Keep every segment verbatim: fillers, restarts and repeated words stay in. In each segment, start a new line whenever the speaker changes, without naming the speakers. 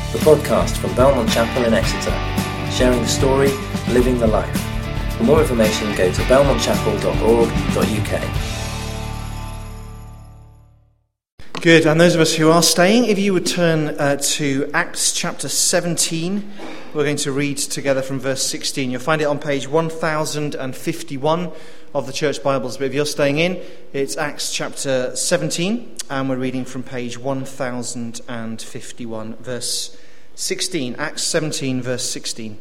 the podcast from Belmont Chapel in Exeter, sharing the story, living the life. For more information, go to belmont chapel dot org dot u k.
Good, and those of us who are staying, if you would turn uh, to Acts chapter seventeen, we're going to read together from verse sixteen. You'll find it on page one thousand fifty-one of the Church Bibles, but if you're staying in, it's Acts chapter seventeen, and we're reading from page one thousand fifty-one, verse sixteen. Acts seventeen, verse sixteen.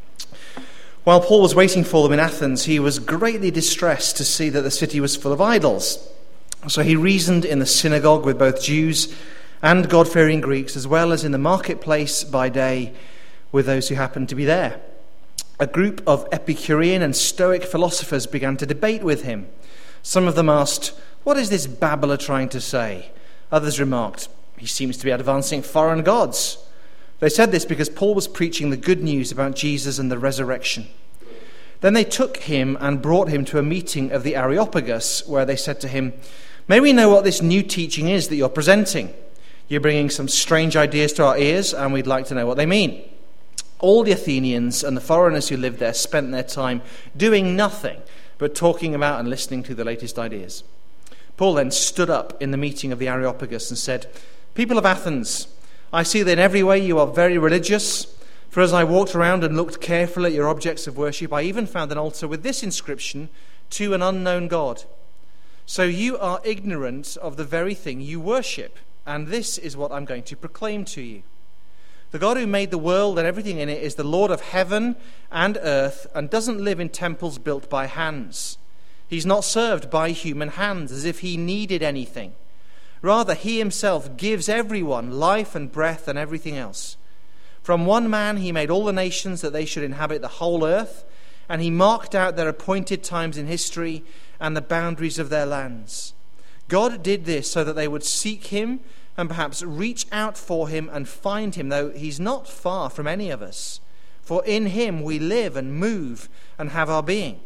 While Paul was waiting for them in Athens, he was greatly distressed to see that the city was full of idols. So he reasoned in the synagogue with both Jews and God-fearing Greeks, as well as in the marketplace by day with those who happened to be there. A group of Epicurean and Stoic philosophers began to debate with him. Some of them asked, "What is this babbler trying to say?" Others remarked, "He seems to be advancing foreign gods." They said this because Paul was preaching the good news about Jesus and the resurrection. Then they took him and brought him to a meeting of the Areopagus, where they said to him, "May we know what this new teaching is that you're presenting? You're bringing some strange ideas to our ears, and we'd like to know what they mean." All the Athenians and the foreigners who lived there spent their time doing nothing but talking about and listening to the latest ideas. Paul then stood up in the meeting of the Areopagus and said, "People of Athens, I see that in every way you are very religious. For as I walked around and looked carefully at your objects of worship, I even found an altar with this inscription, 'To an unknown God.' So you are ignorant of the very thing you worship, and this is what I'm going to proclaim to you. The God who made the world and everything in it is the Lord of heaven and earth, and doesn't live in temples built by hands. He's not served by human hands as if he needed anything. Rather, he himself gives everyone life and breath and everything else. From one man he made all the nations that they should inhabit the whole earth, and he marked out their appointed times in history and the boundaries of their lands. God did this so that they would seek him and perhaps reach out for him and find him, though he's not far from any of us. For in him we live and move and have our being.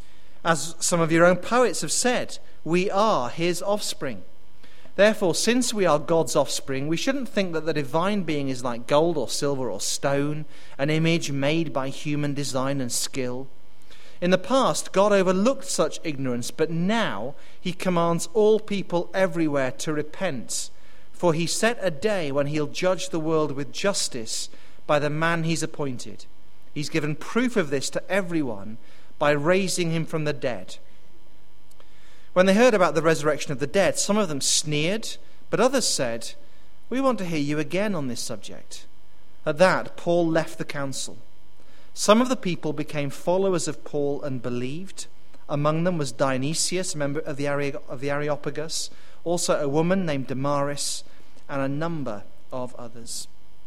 As some of your own poets have said, we are his offspring. Therefore, since we are God's offspring, we shouldn't think that the divine being is like gold or silver or stone, an image made by human design and skill. In the past, God overlooked such ignorance, but now he commands all people everywhere to repent. For he set a day when he'll judge the world with justice by the man he's appointed. He's given proof of this to everyone by raising him from the dead." When they heard about the resurrection of the dead, some of them sneered, but others said, "We want to hear you again on this subject." At that, Paul left the council. Some of the people became followers of Paul and believed. Among them was Dionysius, a member of the, Are- of the Areopagus, also a woman named Damaris, and a number of others.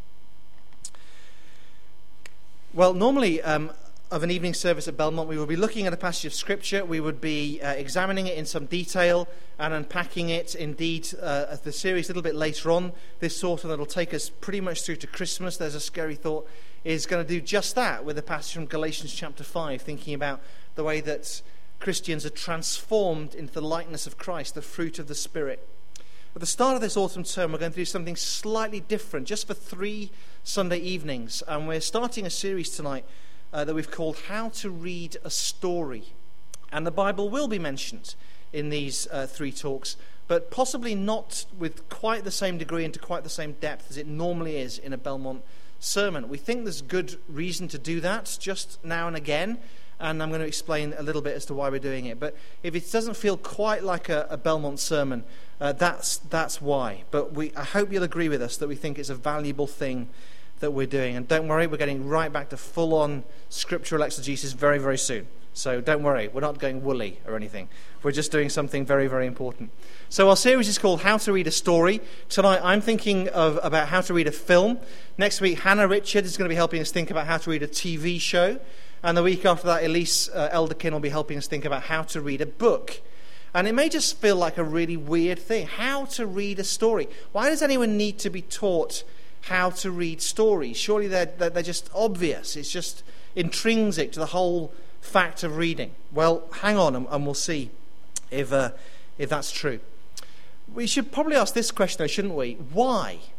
Well, normally um, of an evening service at Belmont, we would be looking at a passage of Scripture. We would be uh, examining it in some detail and unpacking it. Indeed, uh, as the series a little bit later on this autumn, that'll take us pretty much through to Christmas, There's a Scary Thought, is going to do just that with a passage from Galatians chapter five, thinking about the way that Christians are transformed into the likeness of Christ, the fruit of the Spirit. At the start of this autumn term, we're going to do something slightly different, just for three Sunday evenings. And we're starting a series tonight uh, that we've called How to Read a Story. And the Bible will be mentioned in these uh, three talks, but possibly not with quite the same degree and to quite the same depth as it normally is in a Belmont sermon. We think there's good reason to do that just now and again, and I'm going to explain a little bit as to why we're doing it. But if it doesn't feel quite like a, a Belmont sermon, uh, that's that's why. But we, I hope you'll agree with us that we think it's a valuable thing that we're doing. And don't worry, we're getting right back to full-on scriptural exegesis very, very soon. So don't worry, we're not going woolly or anything. We're just doing something very, very important. So our series is called How to Read a Story. Tonight I'm thinking of about how to read a film. Next week, Hannah Richard is going to be helping us think about how to read a T V show. And the week after that, Elise uh, Elderkin will be helping us think about how to read a book. And it may just feel like a really weird thing. How to read a story. Why does anyone need to be taught how to read stories? Surely they're, they're just obvious. It's just intrinsic to the whole fact of reading. Well, hang on and, and we'll see if uh, if that's true. We should probably ask this question, though, shouldn't we? Why?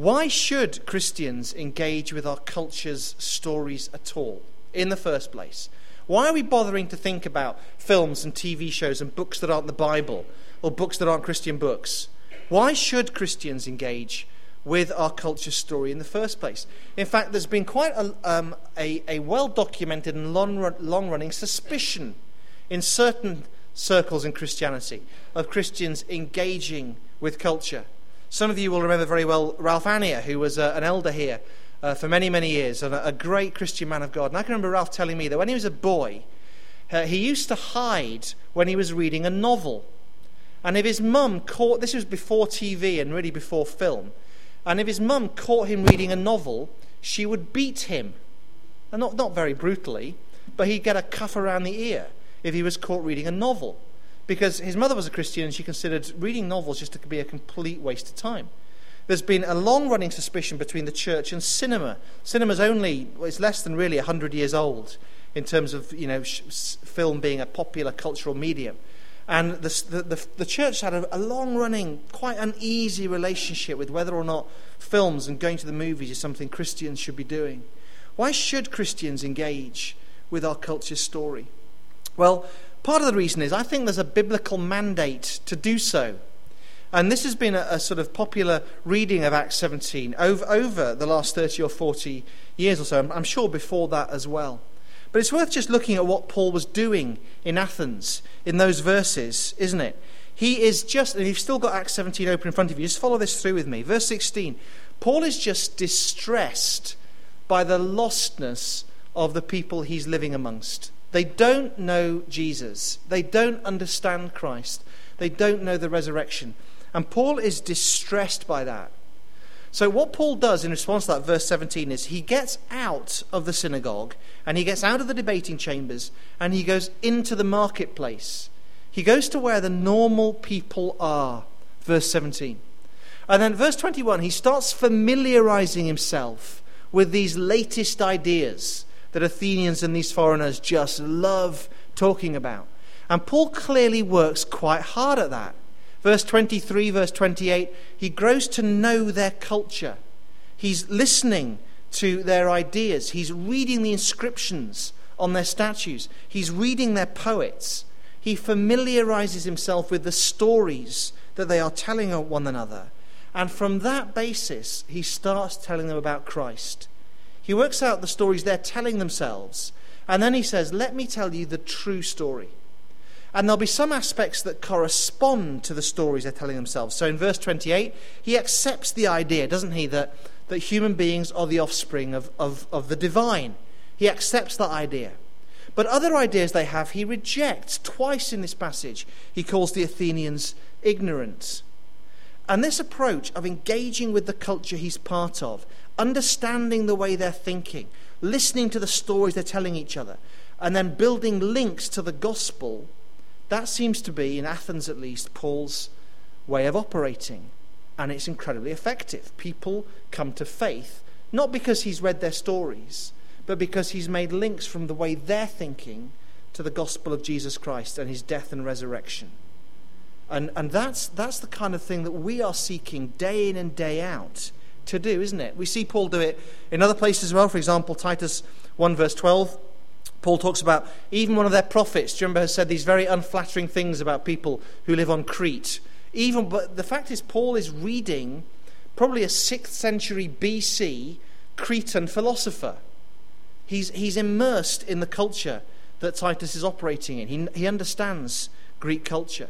Why should Christians engage with our culture's stories at all, in the first place? Why are we bothering to think about films and T V shows and books that aren't the Bible, or books that aren't Christian books? Why should Christians engage with our culture story in the first place? In fact, there's been quite a, um, a, a well-documented and long, long-running suspicion in certain circles in Christianity of Christians engaging with culture. Some of you will remember very well Ralph Annier, who was uh, an elder here uh, for many, many years, and a, a great Christian man of God. And I can remember Ralph telling me that when he was a boy, uh, he used to hide when he was reading a novel. And if his mum caught, this was before T V and really before film, and if his mum caught him reading a novel, she would beat him. And not, not very brutally, but he'd get a cuff around the ear if he was caught reading a novel. Because his mother was a Christian and she considered reading novels just to be a complete waste of time. There's been a long-running suspicion between the church and cinema. Cinema's only, well, it's less than really one hundred years old in terms of, you know, sh- film being a popular cultural medium. And the, the, the, the church had a, a long-running, quite uneasy relationship with whether or not films and going to the movies is something Christians should be doing. Why should Christians engage with our culture story? Well, part of the reason is I think there's a biblical mandate to do so. And this has been a, a sort of popular reading of Acts seventeen over, over the last thirty or forty years or so. I'm, I'm sure before that as well. But it's worth just looking at what Paul was doing in Athens in those verses, isn't it? He is just, and you've still got Acts seventeen open in front of you, just follow this through with me. Verse sixteen, Paul is just distressed by the lostness of the people he's living amongst. They don't know Jesus. They don't understand Christ. They don't know the resurrection. And Paul is distressed by that. So what Paul does in response to that, verse seventeen, is he gets out of the synagogue and he gets out of the debating chambers and he goes into the marketplace. He goes to where the normal people are, verse seventeen. And then verse twenty-one, he starts familiarizing himself with these latest ideas that Athenians and these foreigners just love talking about. And Paul clearly works quite hard at that. Verse twenty-three, verse twenty-eight, he grows to know their culture. He's listening to their ideas. He's reading the inscriptions on their statues. He's reading their poets. He familiarizes himself with the stories that they are telling one another. And from that basis, he starts telling them about Christ. He works out the stories they're telling themselves. And then he says, let me tell you the true story. And there'll be some aspects that correspond to the stories they're telling themselves. So in verse twenty-eight, he accepts the idea, doesn't he, that, that human beings are the offspring of, of, of the divine. He accepts that idea. But other ideas they have, he rejects. Twice in this passage, he calls the Athenians ignorant. And this approach of engaging with the culture he's part of, understanding the way they're thinking, listening to the stories they're telling each other, and then building links to the gospel, that seems to be, in Athens at least, Paul's way of operating. And it's incredibly effective. People come to faith, not because he's read their stories, but because he's made links from the way they're thinking to the gospel of Jesus Christ and his death and resurrection. And, and that's, that's the kind of thing that we are seeking day in and day out to do, isn't it? We see Paul do it in other places as well. For example, Titus one verse twelve, Paul talks about even one of their prophets, do you remember, has said these very unflattering things about people who live on Crete. Even, but the fact is, Paul is reading probably a sixth century B C Cretan philosopher. He's, he's immersed in the culture that Titus is operating in. He, he understands Greek culture.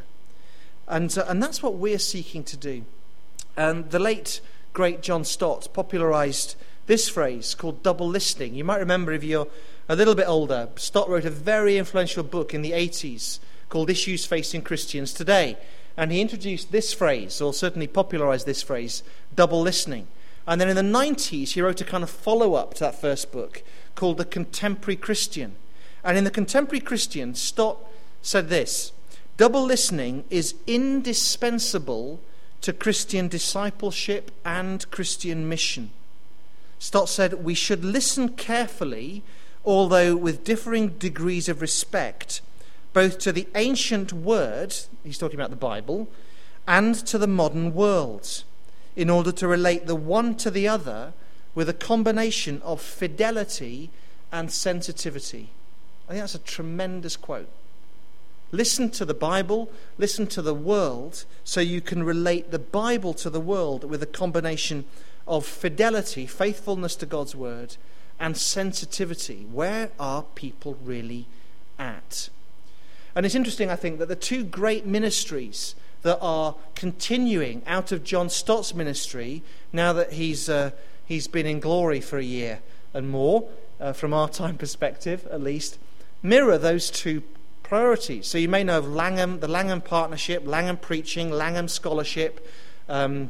And, uh, and that's what we're seeking to do. And the late, great John Stott popularized this phrase called double listening. You might remember, if you're a little bit older, Stott wrote a very influential book in the eighties called Issues Facing Christians Today. And he introduced this phrase, or certainly popularized this phrase, double listening. And then in the nineties, he wrote a kind of follow-up to that first book called The Contemporary Christian. And in The Contemporary Christian, Stott said this: double listening is indispensable to Christian discipleship and Christian mission. Stott said, we should listen carefully, although with differing degrees of respect, both to the ancient word, he's talking about the Bible, and to the modern world. in order to relate the one to the other with a combination of fidelity and sensitivity. I think that's a tremendous quote. Listen to the Bible, listen to the world, so you can relate the Bible to the world with a combination of fidelity, faithfulness to God's word, and sensitivity. Where are people really at? And it's interesting, I think, that the two great ministries that are continuing out of John Stott's ministry, now that he's uh, he's been in glory for a year and more, uh, from our time perspective at least, mirror those two priorities. So you may know of Langham, the Langham Partnership, Langham Preaching, Langham Scholarship, um,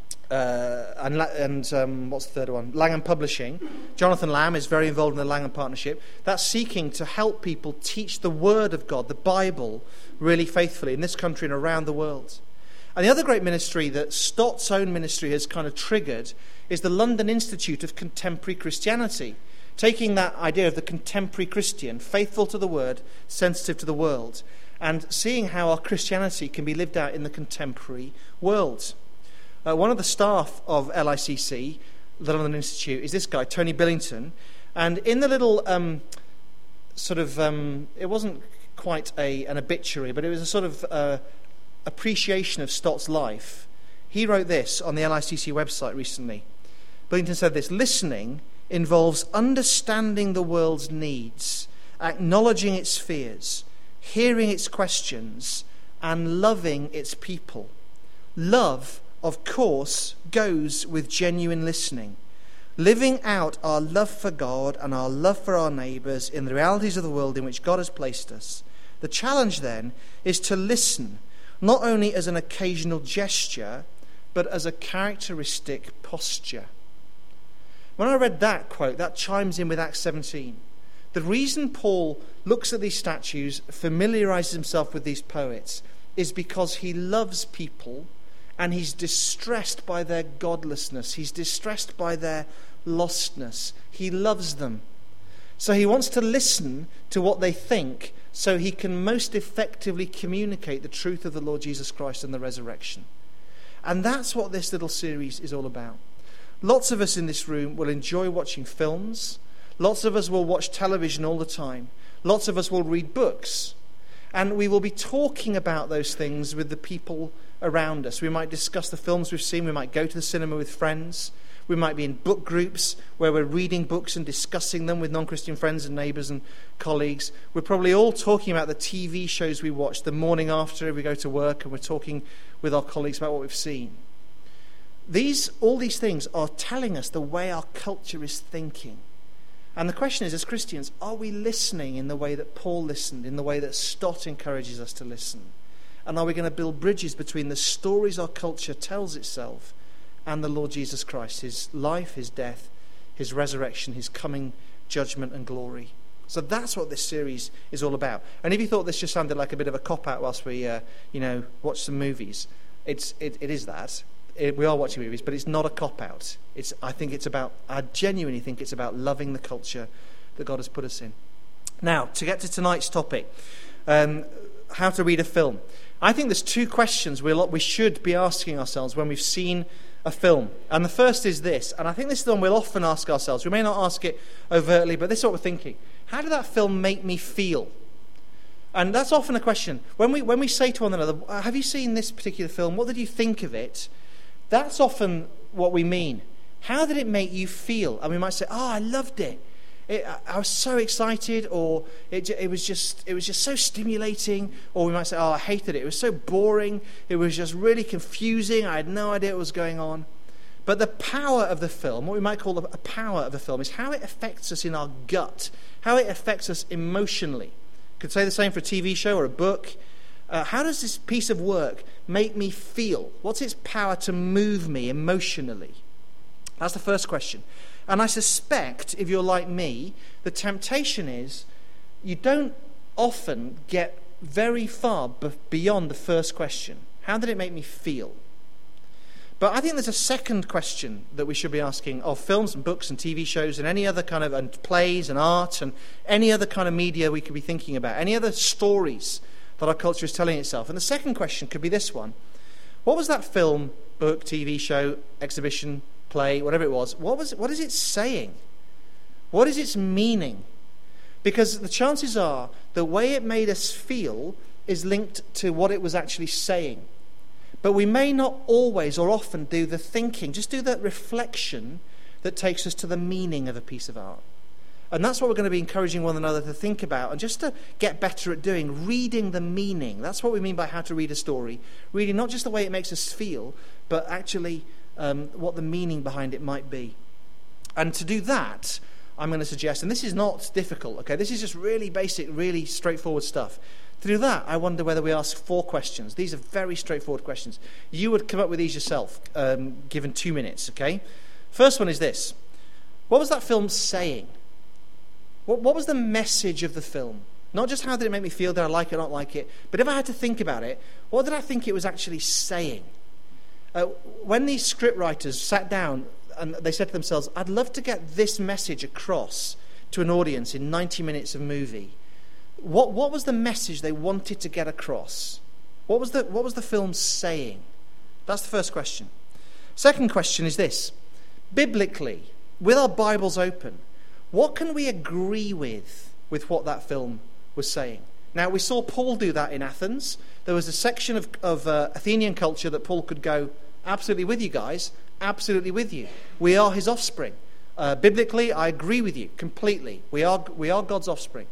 uh, and, and um, what's the third one? Langham Publishing. Jonathan Lamb is very involved in the Langham Partnership. That's seeking to help people teach the Word of God, the Bible, really faithfully in this country and around the world. And the other great ministry that Stott's own ministry has kind of triggered is the London Institute of Contemporary Christianity, taking that idea of the contemporary Christian, faithful to the word, sensitive to the world, and seeing how our Christianity can be lived out in the contemporary world. Uh, one of the staff of L I C C, the London Institute, is this guy, Tony Billington. And in the little um, sort of, um, it wasn't quite a, an obituary, but it was a sort of uh, appreciation of Stott's life. He wrote this on the L I C C website recently. Billington said this: listening involves understanding the world's needs, acknowledging its fears, hearing its questions, and loving its people. Love, of course, goes with genuine listening. Living out our love for God and our love for our neighbours in the realities of the world in which God has placed us. The challenge then is to listen, not only as an occasional gesture, but as a characteristic posture. When I read that quote, that chimes in with Acts seventeen. The reason Paul looks at these statues, familiarises himself with these poets, is because he loves people and he's distressed by their godlessness. He's distressed by their lostness. He loves them. So he wants to listen to what they think so he can most effectively communicate the truth of the Lord Jesus Christ and the resurrection. And that's what this little series is all about. Lots of us in this room will enjoy watching films. Lots of us will watch television all the time. Lots of us will read books. And we will be talking about those things with the people around us. We might discuss the films we've seen. We might go to the cinema with friends. We might be in book groups where we're reading books and discussing them with non-Christian friends and neighbours and colleagues. We're probably all talking about the T V shows we watch the morning after we go to work, and we're talking with our colleagues about what we've seen. These, all these things are telling us the way our culture is thinking. And the question is, as Christians, are we listening in the way that Paul listened, in the way that Stott encourages us to listen? And are we going to build bridges between the stories our culture tells itself and the Lord Jesus Christ, his life, his death, his resurrection, his coming judgment and glory? So that's what this series is all about. And if you thought this just sounded like a bit of a cop-out whilst we, uh, you know, watch some movies, it's it, it is that. It, we are watching movies, but it's not a cop-out. It's, I think it's about, I genuinely think it's about loving the culture that God has put us in. Now, to get to tonight's topic, um, how to read a film. I think there's two questions we'll, we should be asking ourselves when we've seen a film. And the first is this, and I think this is the one we'll often ask ourselves. We may not ask it overtly, but this is what we're thinking. How did that film make me feel? And that's often a question. When we, when we say to one another, have you seen this particular film? What did you think of it? That's often what we mean. How did it make you feel? And we might say, oh, I loved it. it I was so excited, or it, it was just it was just so stimulating. Or we might say, oh, I hated it. It was so boring. It was just really confusing. I had no idea what was going on. But the power of the film, what we might call a power of the film, is how it affects us in our gut, how it affects us emotionally. Could say the same for a T V show or a book. Uh, how does this piece of work make me feel? What's its power to move me emotionally? That's the first question. And I suspect, if you're like me, the temptation is you don't often get very far b- beyond the first question. How did it make me feel? But I think there's a second question that we should be asking of films and books and T V shows and any other kind of and plays and art and any other kind of media we could be thinking about, any other stories that our culture is telling itself. And the second question could be this one. What was that film, book, T V show, exhibition, play, whatever it was, what was what is it saying? What is its meaning? Because the chances are the way it made us feel is linked to what it was actually saying. But we may not always or often do the thinking, just do that reflection that takes us to the meaning of a piece of art. And that's what we're going to be encouraging one another to think about and just to get better at doing, reading the meaning. That's what we mean by how to read a story. Reading not just the way it makes us feel, but actually um, what the meaning behind it might be. And to do that, I'm going to suggest, and this is not difficult, okay, this is just really basic, really straightforward stuff. To do that, I wonder whether we ask four questions. These are very straightforward questions. You would come up with these yourself, um, given two minutes, okay? First one is this. What was that film saying? What, what was the message of the film? Not just how did it make me feel, did I like it or not like it, but if I had to think about it, what did I think it was actually saying? Uh, when these script writers sat down and they said to themselves, I'd love to get this message across to an audience in ninety minutes of movie, What what was the message they wanted to get across? What was the what was the film saying? That's the first question. Second question is this. Biblically, with our Bibles open, what can we agree with with what that film was saying? Now, we saw Paul do that in Athens. There was a section of, of uh, Athenian culture that Paul could go, absolutely with you guys, absolutely with you. We are his offspring. Uh, biblically, I agree with you completely. We are we are God's offspring.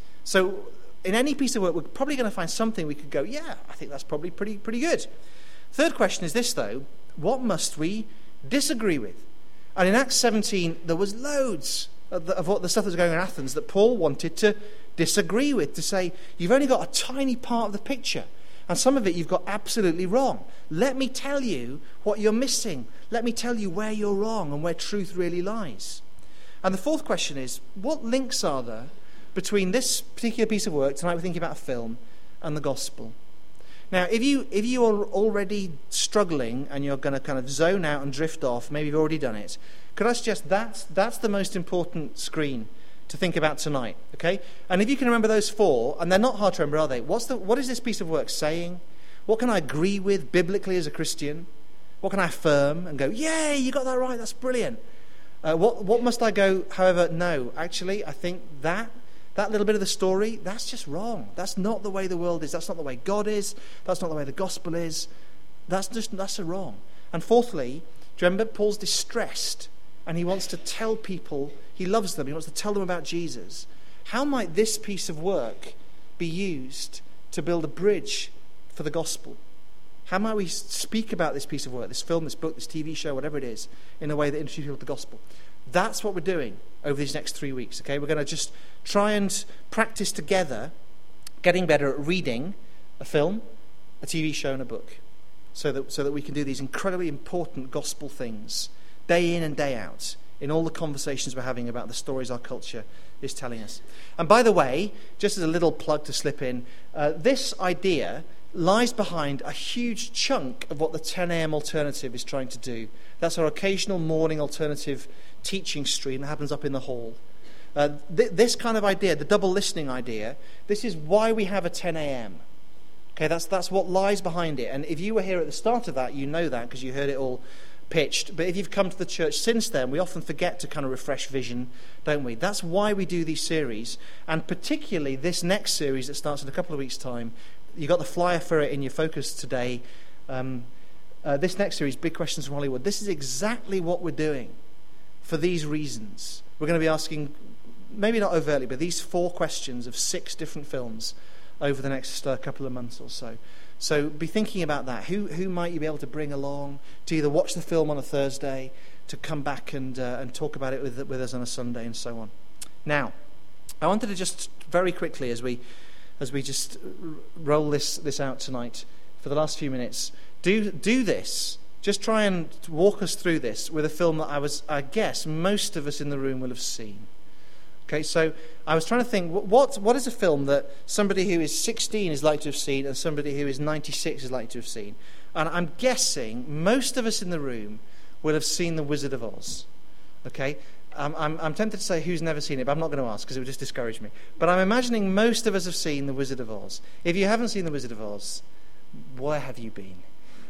So in any piece of work, we're probably going to find something we could go, yeah, I think that's probably pretty pretty good. Third question is this, though. What must we disagree with? And in Acts seventeen, there was loads of, the, of what the stuff that was going on in Athens that Paul wanted to disagree with, to say, you've only got a tiny part of the picture, and some of it you've got absolutely wrong. Let me tell you what you're missing. Let me tell you where you're wrong and where truth really lies. And the fourth question is, what links are there between this particular piece of work, tonight we're thinking about a film, and the gospel? Now, if you if you are already struggling and you're going to kind of zone out and drift off, maybe you've already done it, could I suggest that's that's the most important screen to think about tonight, okay? And if you can remember those four, and they're not hard to remember, are they? What's the what is this piece of work saying? What can I agree with biblically as a Christian? What can I affirm and go, yay, you got that right, that's brilliant. Uh, what what must I go, however, no, actually, I think that That little bit of the story, that's just wrong. That's not the way the world is. That's not the way God is. That's not the way the gospel is. That's just that's a wrong. And fourthly, do you remember Paul's distressed and he wants to tell people, he loves them, he wants to tell them about Jesus. How might this piece of work be used to build a bridge for the gospel? How might we speak about this piece of work, this film, this book, this T V show, whatever it is, in a way that introduces people to the gospel? That's what we're doing over these next three weeks, okay? We're going to just try and practice together getting better at reading a film, a T V show, and a book, so that so that we can do these incredibly important gospel things day in and day out in all the conversations we're having about the stories our culture is telling us. And by the way, just as a little plug to slip in, uh, this idea lies behind a huge chunk of what the ten a.m. alternative is trying to do. That's our occasional morning alternative teaching stream that happens up in the hall. Uh, th- this kind of idea, the double listening idea, this is why we have a ten a.m. Okay, that's that's what lies behind it. And if you were here at the start of that, you know that because you heard it all pitched. But if you've come to the church since then, we often forget to kind of refresh vision, don't we? That's why we do these series, and particularly this next series that starts in a couple of weeks' time. You got the flyer for it in your focus today. Um, uh, this next series, Big Questions from Hollywood, this is exactly what we're doing for these reasons. We're going to be asking, maybe not overtly, but these four questions of six different films over the next uh, couple of months or so. So be thinking about that. Who who might you be able to bring along to either watch the film on a Thursday, to come back and uh, and talk about it with with us on a Sunday, and so on. Now, I wanted to just very quickly, as we as we just roll this this out tonight for the last few minutes, do do this. Just try and walk us through this with a film that I was, I guess, most of us in the room will have seen. Okay, so I was trying to think, what what is a film that somebody who is sixteen is likely to have seen and somebody who is ninety-six is likely to have seen? And I'm guessing most of us in the room will have seen The Wizard of Oz. Okay, um, I'm, I'm tempted to say who's never seen it, but I'm not going to ask because it would just discourage me. But I'm imagining most of us have seen The Wizard of Oz. If you haven't seen The Wizard of Oz, where have you been?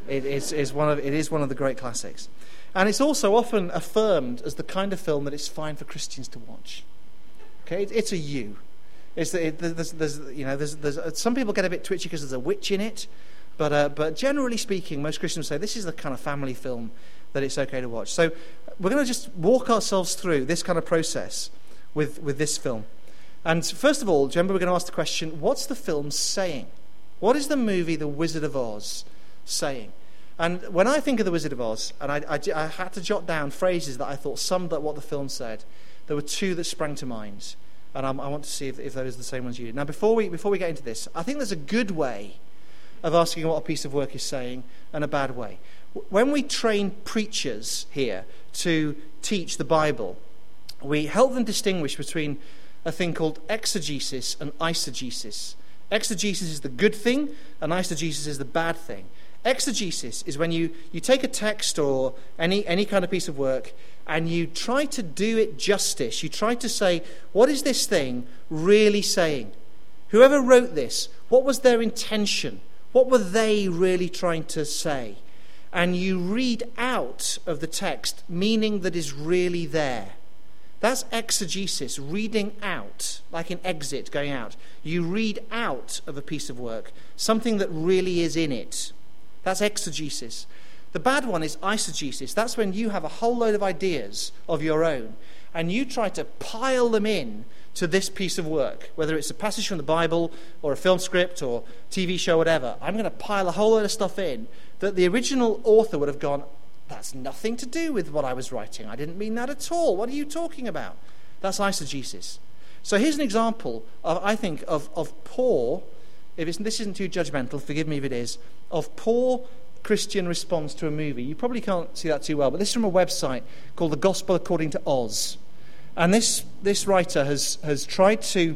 It is, is one of, it is one of the great classics. And it's also often affirmed as the kind of film that it's fine for Christians to watch. Okay, it, it's a you. It's the, it, there's, there's, you know, there's, there's, some people get a bit twitchy because there's a witch in it, but uh, but generally speaking, most Christians say this is the kind of family film that it's okay to watch. So we're going to just walk ourselves through this kind of process with, with this film. And first of all, do you remember we're going to ask the question, what's the film saying? What is the movie The Wizard of Oz saying? And when I think of The Wizard of Oz, and I, I, I had to jot down phrases that I thought summed up what the film said, there were two that sprang to mind. And I'm, I want to see if, if those are the same ones you did. Now, before we before we get into this, I think there's a good way of asking what a piece of work is saying and a bad way. When we train preachers here to teach the Bible, we help them distinguish between a thing called exegesis and eisegesis. Exegesis is the good thing, and eisegesis is the bad thing. Exegesis is when you, you take a text or any, any kind of piece of work and you try to do it justice. You try to say, what is this thing really saying? Whoever wrote this, what was their intention? What were they really trying to say? And you read out of the text meaning that is really there. That's exegesis, reading out, like in exit, going out. You read out of a piece of work something that really is in it. That's exegesis. The bad one is eisegesis. That's when you have a whole load of ideas of your own and you try to pile them in to this piece of work, whether it's a passage from the Bible or a film script or T V show, whatever. I'm going to pile a whole load of stuff in that the original author would have gone, that's nothing to do with what I was writing. I didn't mean that at all. What are you talking about? That's eisegesis. So here's an example, of, I think, of, of poor, if it's, this isn't too judgmental, forgive me if it is, of poor Christian response to a movie. You probably can't see that too well, but this is from a website called The Gospel According to Oz. And this, this writer has, has tried to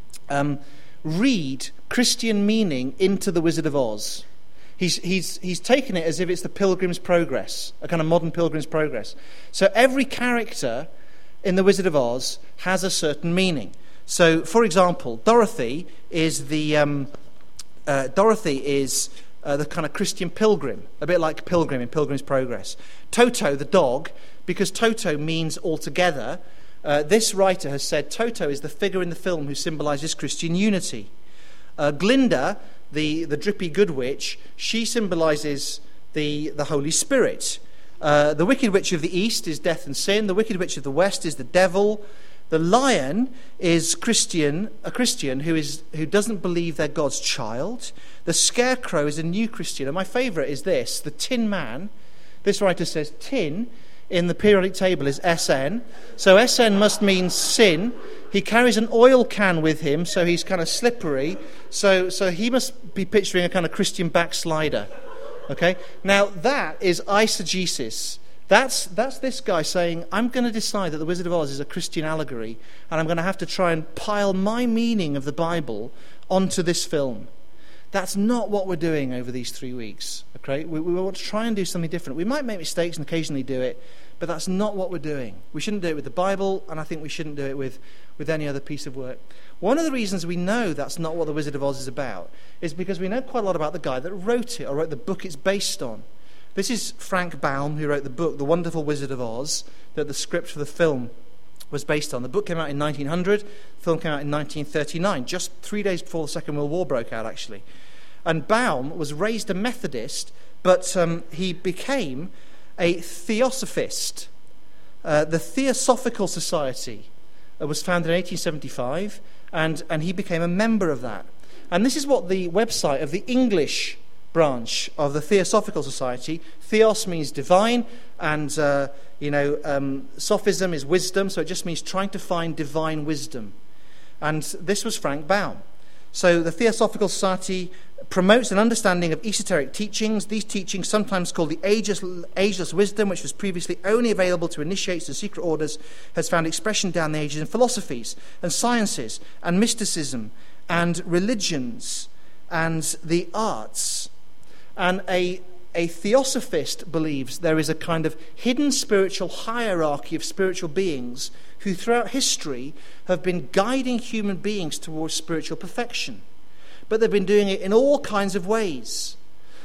um, read Christian meaning into The Wizard of Oz. He's, he's, he's taken it as if it's the Pilgrim's Progress, a kind of modern Pilgrim's Progress. So every character in The Wizard of Oz has a certain meaning. So, for example, Dorothy is the um, uh, Dorothy is uh, the kind of Christian pilgrim, a bit like Pilgrim in Pilgrim's Progress. Toto, the dog, because Toto means altogether, uh, this writer has said Toto is the figure in the film who symbolises Christian unity. Uh, Glinda, the, the drippy good witch, she symbolises the, the Holy Spirit. Uh, the Wicked Witch of the East is death and sin. The Wicked Witch of the West is the devil. The lion is Christian, a Christian who is who doesn't believe they're God's child. The scarecrow is a new Christian. And my favourite is this, the Tin Man. This writer says tin in the periodic table is S N. So S N must mean sin. He carries an oil can with him, so he's kind of slippery. So, so he must be picturing a kind of Christian backslider. Okay? Now, that is eisegesis. That's that's this guy saying, I'm going to decide that The Wizard of Oz is a Christian allegory, and I'm going to have to try and pile my meaning of the Bible onto this film. That's not what we're doing over these three weeks. Okay, we, we want to try and do something different. We might make mistakes and occasionally do it, but that's not what we're doing. We shouldn't do it with the Bible, and I think we shouldn't do it with, with any other piece of work. One of the reasons we know that's not what The Wizard of Oz is about is because we know quite a lot about the guy that wrote it, or wrote the book it's based on. This is Frank Baum, who wrote the book, The Wonderful Wizard of Oz, that the script for the film was based on. The book came out in nineteen hundred, the film came out in nineteen thirty-nine, just three days before the Second World War broke out, actually. And Baum was raised a Methodist, but um, he became a theosophist. Uh, the Theosophical Society uh, was founded in eighteen seventy-five, and, and he became a member of that. And this is what the website of the English branch of the Theosophical Society. Theos means divine, and uh, you know, um, sophism is wisdom, so it just means trying to find divine wisdom. And this was Frank Baum. So the Theosophical Society promotes an understanding of esoteric teachings. These teachings, sometimes called the ageless, ageless wisdom, which was previously only available to initiates and secret orders, has found expression down the ages in philosophies and sciences and mysticism and religions and the arts. And a, a theosophist believes there is a kind of hidden spiritual hierarchy of spiritual beings who throughout history have been guiding human beings towards spiritual perfection. But they've been doing it in all kinds of ways.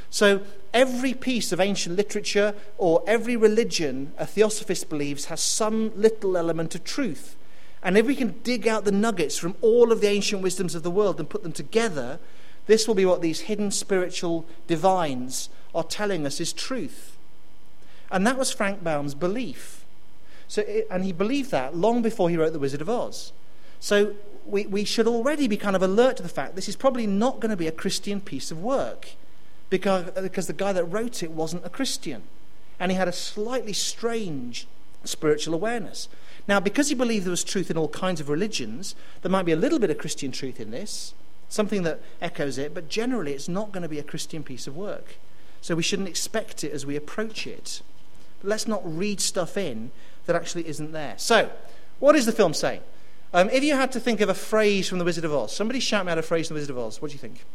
So every piece of ancient literature or every religion a theosophist believes has some little element of truth. And if we can dig out the nuggets from all of the ancient wisdoms of the world and put them together, this will be what these hidden spiritual divines are telling us is truth. And that was Frank Baum's belief. So, it, and he believed that long before he wrote The Wizard of Oz. So we, we should already be kind of alert to the fact this is probably not going to be a Christian piece of work, because, because the guy that wrote it wasn't a Christian. And he had a slightly strange spiritual awareness. Now, because he believed there was truth in all kinds of religions, there might be a little bit of Christian truth in this, something that echoes it, but generally it's not going to be a Christian piece of work. So we shouldn't expect it as we approach it. But let's not read stuff in that actually isn't there. So, what is the film saying? Um, if you had to think of a phrase from The Wizard of Oz, somebody shout me out a phrase from The Wizard of Oz. What do you think?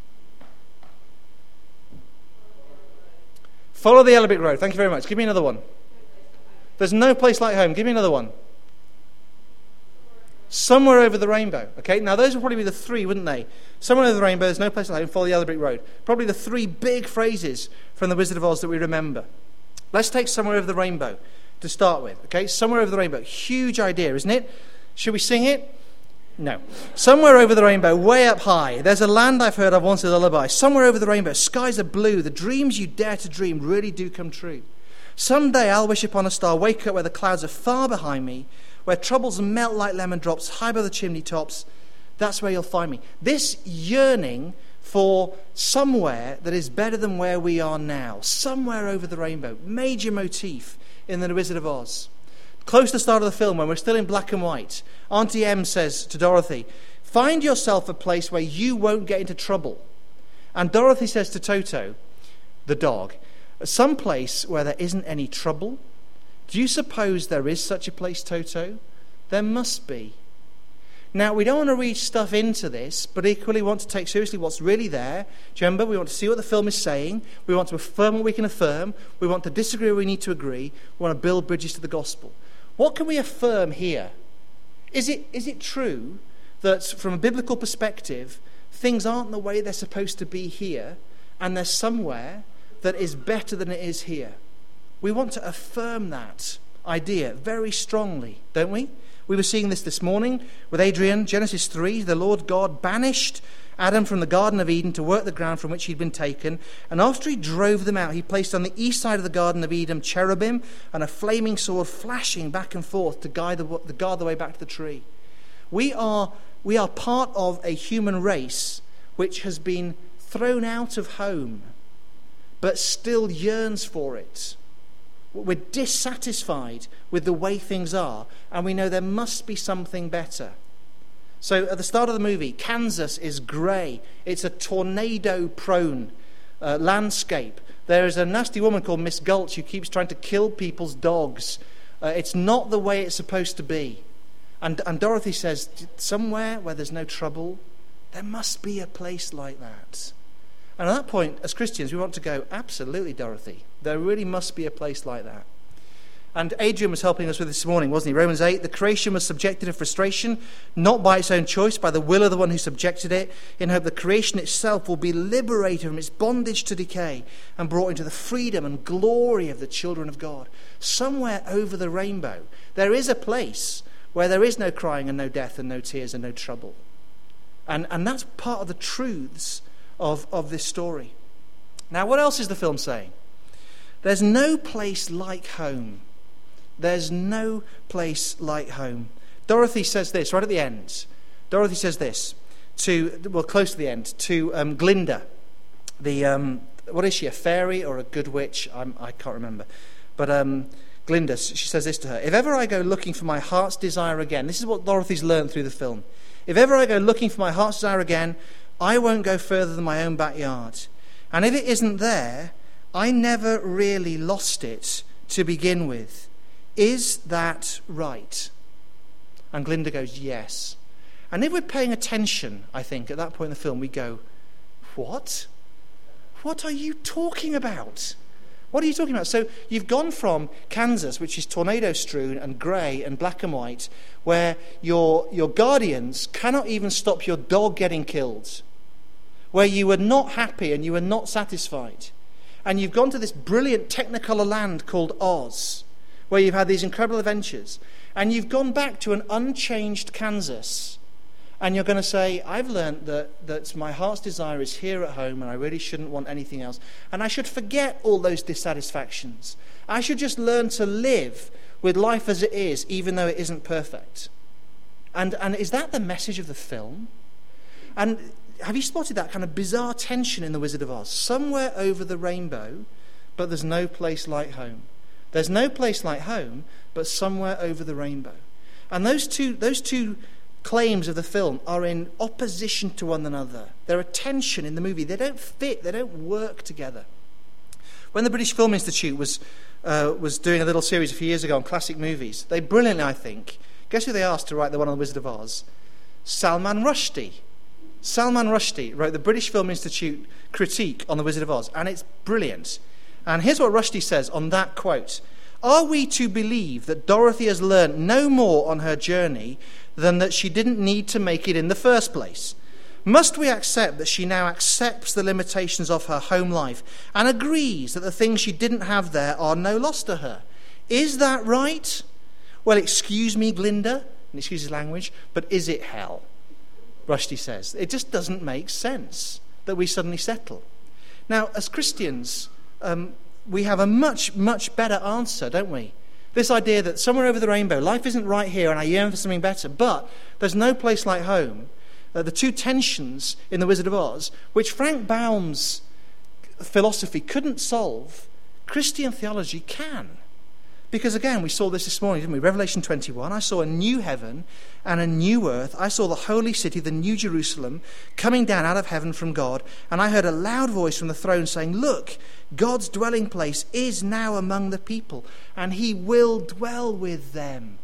Follow the yellow brick road. Thank you very much. Give me another one. There's no place like home. Give me another one. Somewhere over the rainbow. Okay, now those would probably be the three, wouldn't they? Somewhere over the rainbow, there's no place like home, follow the yellow brick road. Probably the three big phrases from The Wizard of Oz that we remember. Let's take Somewhere Over the Rainbow to start with. Okay, Somewhere Over the Rainbow. Huge idea, isn't it? Should we sing it? No. Somewhere over the rainbow, way up high, there's a land I've heard of once a lullaby. Somewhere over the rainbow, skies are blue. The dreams you dare to dream really do come true. Someday I'll wish upon a star, wake up where the clouds are far behind me, where troubles melt like lemon drops high by the chimney tops. That's where you'll find me. This yearning for somewhere that is better than where we are now. Somewhere over the rainbow. Major motif in The Wizard of Oz. Close to the start of the film, when we're still in black and white, Auntie Em says to Dorothy, find yourself a place where you won't get into trouble. And Dorothy says to Toto, the dog, some place where there isn't any trouble. Do you suppose there is such a place, Toto? There must be. Now, we don't want to read stuff into this, but equally want to take seriously what's really there. Do you remember? We want to see what the film is saying. We want to affirm what we can affirm. We want to disagree where we need to agree. We want to build bridges to the gospel. What can we affirm here? Is it, is it true that from a biblical perspective, things aren't the way they're supposed to be here, and there's somewhere that is better than it is here? We want to affirm that idea very strongly, don't we? We were seeing this this morning with Adrian. Genesis three, the Lord God banished Adam from the Garden of Eden to work the ground from which he'd been taken. And after he drove them out, he placed on the east side of the Garden of Eden cherubim and a flaming sword flashing back and forth to guide the, to guard the way back to the tree. We are, we are part of a human race which has been thrown out of home, but still yearns for it. We're dissatisfied with the way things are, and we know there must be something better. So at the start of the movie, Kansas is grey. It's a tornado-prone uh, landscape. There is a nasty woman called Miss Gulch who keeps trying to kill people's dogs. Uh, it's not the way it's supposed to be. And, and Dorothy says, somewhere where there's no trouble, there must be a place like that. And at that point, as Christians, we want to go, absolutely, Dorothy. There really must be a place like that. And Adrian was helping us with this morning, wasn't he? Romans eight, the creation was subjected to frustration, not by its own choice, by the will of the one who subjected it, in hope the creation itself will be liberated from its bondage to decay and brought into the freedom and glory of the children of God. Somewhere over the rainbow, there is a place where there is no crying and no death and no tears and no trouble. And, and that's part of the truths of, of this story. Now, what else is the film saying? There's no place like home. There's no place like home. Dorothy says this right at the end. Dorothy says this to, well, close to the end, to um, Glinda. The, um, what is she, a fairy or a good witch? I'm, I can't remember. But um, Glinda, she says this to her. If ever I go looking for my heart's desire again, this is what Dorothy's learned through the film. If ever I go looking for my heart's desire again, I won't go further than my own backyard. And if it isn't there, I never really lost it to begin with. Is that right? And Glinda goes, yes. And if we're paying attention, I think, at that point in the film, we go, what? What are you talking about? What are you talking about? So you've gone from Kansas, which is tornado-strewn and grey and black and white, where your, your guardians cannot even stop your dog getting killed, where you were not happy and you were not satisfied. And you've gone to this brilliant Technicolor land called Oz, where you've had these incredible adventures. And you've gone back to an unchanged Kansas. And you're going to say, I've learned that, that my heart's desire is here at home and I really shouldn't want anything else. And I should forget all those dissatisfactions. I should just learn to live with life as it is, even though it isn't perfect. And, and is that the message of the film? And have you spotted that kind of bizarre tension in The Wizard of Oz? Somewhere over the rainbow, but there's no place like home. There's no place like home, but somewhere over the rainbow. And those two, those two claims of the film are in opposition to one another. There are tension in the movie. They don't fit. They don't work together. When the British Film Institute was uh, was doing a little series a few years ago on classic movies, they brilliantly, I think, guess who they asked to write the one on The Wizard of Oz? Salman Rushdie. Salman Rushdie wrote the British Film Institute critique on The Wizard of Oz, and it's brilliant. And here's what Rushdie says on that quote. Are we to believe that Dorothy has learnt no more on her journey than that she didn't need to make it in the first place? Must we accept that she now accepts the limitations of her home life and agrees that the things she didn't have there are no loss to her? Is that right? Well, excuse me, Glinda, and excuse his language, but is it hell? Rushdie says. It just doesn't make sense that we suddenly settle. Now, as Christians, um, we have a much, much better answer, don't we? This idea that somewhere over the rainbow, life isn't right here and I yearn for something better, but there's no place like home. Uh, the two tensions in The Wizard of Oz, which Frank Baum's philosophy couldn't solve, Christian theology can. Because again, we saw this this morning, didn't we? Revelation twenty-one, I saw a new heaven and a new earth. I saw the holy city, the new Jerusalem, coming down out of heaven from God. And I heard a loud voice from the throne saying, look, God's dwelling place is now among the people, and he will dwell with them.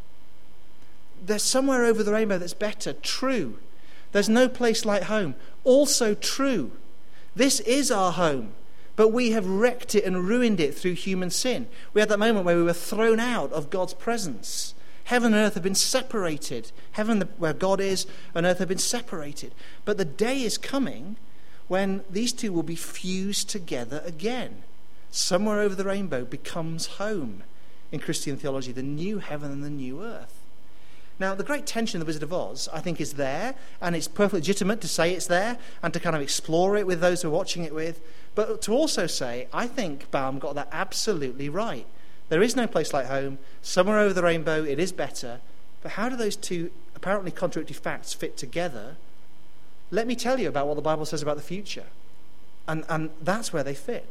There's somewhere over the rainbow that's better. True. There's no place like home. Also true. This is our home. But we have wrecked it and ruined it through human sin. We had that moment where we were thrown out of God's presence. Heaven and earth have been separated. Heaven, where God is, and earth have been separated. But the day is coming when these two will be fused together again. Somewhere over the rainbow becomes home in Christian theology, the new heaven and the new earth. Now, the great tension in The Wizard of Oz, I think, is there, and it's perfectly legitimate to say it's there and to kind of explore it with those who are watching it with, but to also say, I think Baum got that absolutely right. There is no place like home. Somewhere over the rainbow, it is better. But how do those two apparently contradictory facts fit together? Let me tell you about what the Bible says about the future. And, and that's where they fit.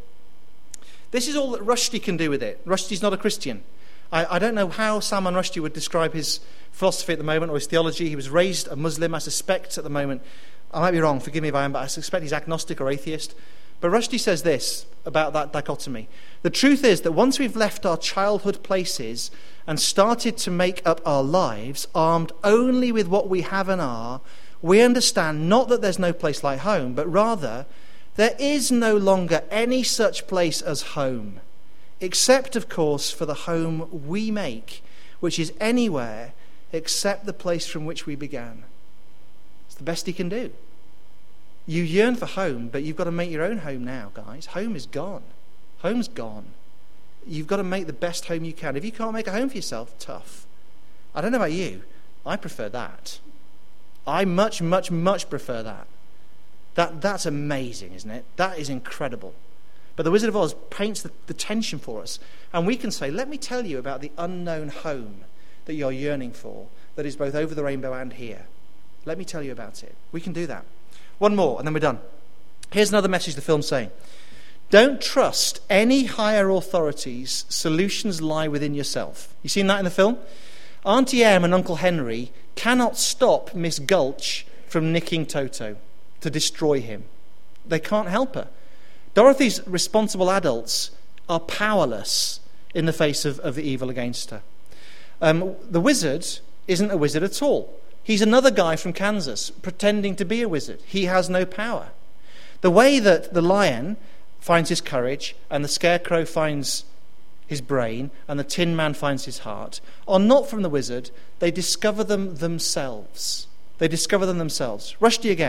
This is all that Rushdie can do with it. Rushdie's not a Christian. I, I don't know how Salman Rushdie would describe his philosophy at the moment or his theology. He was raised a Muslim, I suspect, at the moment. I might be wrong, forgive me if I am, but I suspect he's agnostic or atheist. But Rushdie says this about that dichotomy. The truth is that once we've left our childhood places and started to make up our lives, armed only with what we have and are, we understand not that there's no place like home, but rather there is no longer any such place as home, except, of course, for the home we make, which is anywhere except the place from which we began. It's the best he can do. You yearn for home, but you've got to make your own home now, guys. Home is gone. Home's gone. You've got to make the best home you can. If you can't make a home for yourself, tough. I don't know about you. I prefer that. I much, much, much prefer that. That that's amazing, isn't it? That is incredible. But The Wizard of Oz paints the, the tension for us. And we can say, let me tell you about the unknown home that you're yearning for, that is both over the rainbow and here. Let me tell you about it. We can do that. One more, and then we're done. Here's another message the film's saying. Don't trust any higher authorities. Solutions lie within yourself. You seen that in the film? Auntie Em and Uncle Henry cannot stop Miss Gulch from nicking Toto to destroy him. They can't help her. Dorothy's responsible adults are powerless in the face of, of the evil against her. Um, the wizard isn't a wizard at all. He's another guy from Kansas pretending to be a wizard. He has no power. The way that the lion finds his courage and the scarecrow finds his brain and the tin man finds his heart are not from the wizard. They discover them themselves. They discover them themselves. Rushdie again.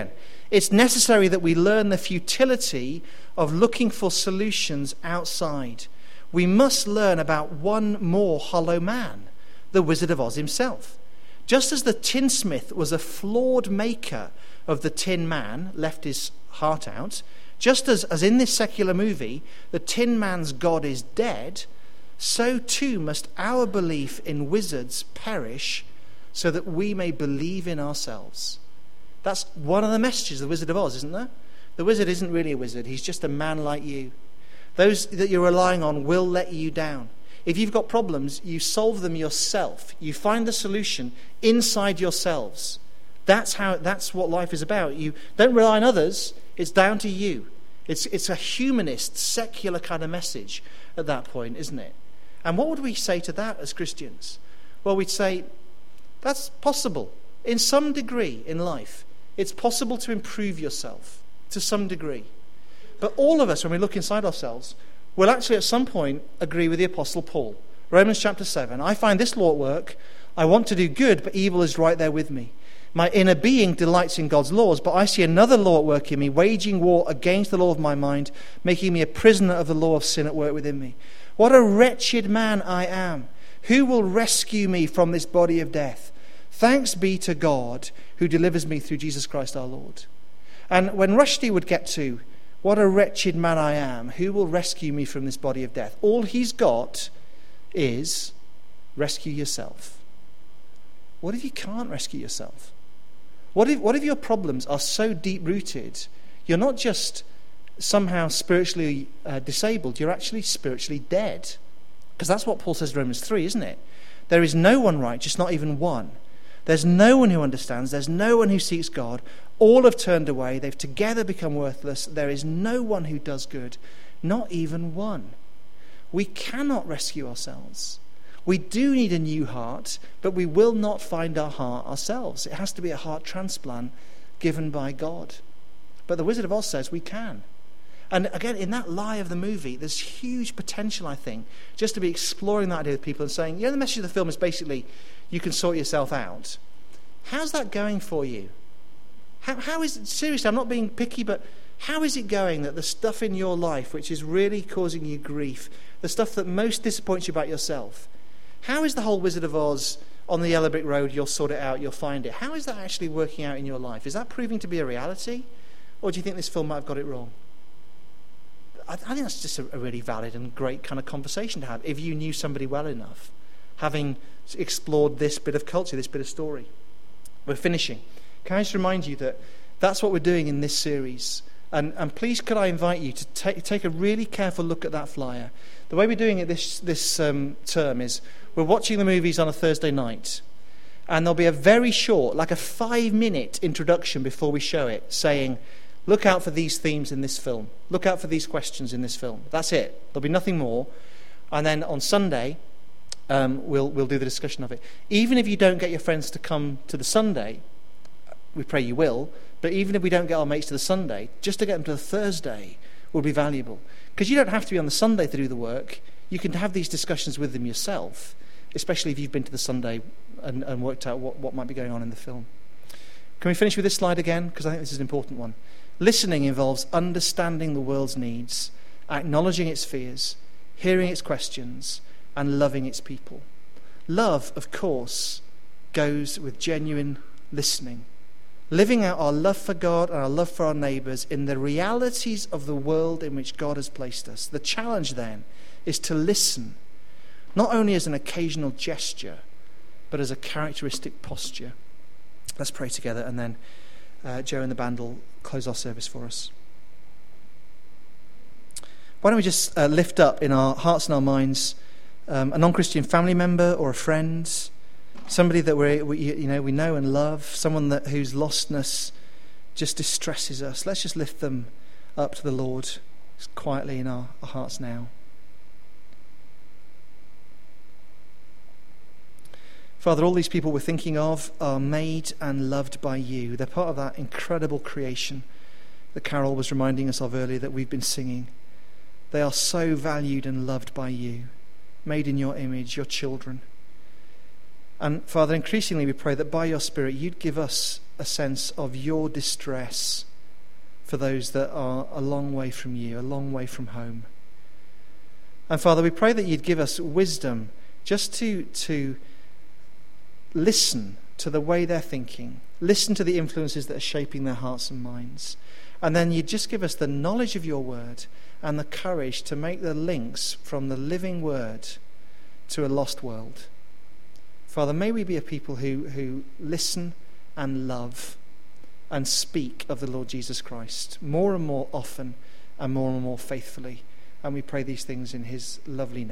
It's necessary that we learn the futility of looking for solutions outside. We must learn about one more hollow man, the Wizard of Oz himself. Just as the tinsmith was a flawed maker of the Tin Man, left his heart out, just as, as in this secular movie, the Tin Man's God is dead, so too must our belief in wizards perish so that we may believe in ourselves. That's one of the messages of the Wizard of Oz, isn't there? The wizard isn't really a wizard. He's just a man like you. Those that you're relying on will let you down. If you've got problems, you solve them yourself. You find the solution inside yourselves. That's how. That's what life is about. You don't rely on others. It's down to you. It's it's a humanist, secular kind of message at that point, isn't it? And what would we say to that as Christians? Well, we'd say that's possible in some degree in life. It's possible to improve yourself to some degree. But all of us, when we look inside ourselves, will actually at some point agree with the Apostle Paul. Romans chapter seven. I find this law at work. I want to do good, but evil is right there with me. My inner being delights in God's laws, but I see another law at work in me, waging war against the law of my mind, making me a prisoner of the law of sin at work within me. What a wretched man I am. Who will rescue me from this body of death? Thanks be to God who delivers me through Jesus Christ our Lord. And when Rushdie would get to, what a wretched man I am, who will rescue me from this body of death? All he's got is rescue yourself. What if you can't rescue yourself? What if, what if your problems are so deep-rooted, you're not just somehow spiritually uh, disabled, you're actually spiritually dead? Because that's what Paul says in Romans three, isn't it? There is no one righteous, not even one. There's no one who understands. There's no one who seeks God. All have turned away. They've together become worthless. There is no one who does good, not even one. We cannot rescue ourselves. We do need a new heart, but we will not find our heart ourselves. It has to be a heart transplant given by God. But the Wizard of Oz says we can. And again, in that lie of the movie, there's huge potential, I think, just to be exploring that idea with people and saying, you know, the message of the film is basically, you can sort yourself out. How's that going for you? How, how is it, seriously, I'm not being picky, but how is it going that the stuff in your life which is really causing you grief, the stuff that most disappoints you about yourself, how is the whole Wizard of Oz on the yellow brick road, you'll sort it out, you'll find it? How is that actually working out in your life? Is that proving to be a reality? Or do you think this film might have got it wrong? I, I think that's just a, a really valid and great kind of conversation to have if you knew somebody well enough, having explored this bit of culture, this bit of story. We're finishing. Can I just remind you that that's what we're doing in this series? And, and please could I invite you to take, take a really careful look at that flyer. The way we're doing it this, this um, term is we're watching the movies on a Thursday night, and there'll be a very short, like a five-minute introduction before we show it, saying, look out for these themes in this film. Look out for these questions in this film. That's it. There'll be nothing more. And then on Sunday, um, we'll we'll do the discussion of it. Even if you don't get your friends to come to the Sunday, we pray you will, but even if we don't get our mates to the Sunday, just to get them to the Thursday will be valuable. Because you don't have to be on the Sunday to do the work. You can have these discussions with them yourself, especially if you've been to the Sunday and, and worked out what, what might be going on in the film. Can we finish with this slide again? Because I think this is an important one. Listening involves understanding the world's needs, acknowledging its fears, hearing its questions, and loving its people. Love, of course, goes with genuine listening. Living out our love for God and our love for our neighbours in the realities of the world in which God has placed us. The challenge then is to listen, not only as an occasional gesture, but as a characteristic posture. Let's pray together, and then uh, Joe and the band will close our service for us. Why don't we just uh, lift up in our hearts and our minds um, a non-Christian family member or a friend, somebody that we, we you know we know and love, someone that whose lostness just distresses us. Let's just lift them up to the Lord just quietly in our, our hearts now. Father, all these people we're thinking of are made and loved by you. They're part of that incredible creation that Carol was reminding us of earlier that we've been singing. They are so valued and loved by you, made in your image, your children. And Father, increasingly we pray that by your Spirit you'd give us a sense of your distress for those that are a long way from you, a long way from home. And Father, we pray that you'd give us wisdom just to, to listen to the way they're thinking, listen to the influences that are shaping their hearts and minds. And then you'd just give us the knowledge of your word and the courage to make the links from the living word to a lost world. Father, may we be a people who, who listen and love and speak of the Lord Jesus Christ more and more often and more and more faithfully. And we pray these things in his lovely name.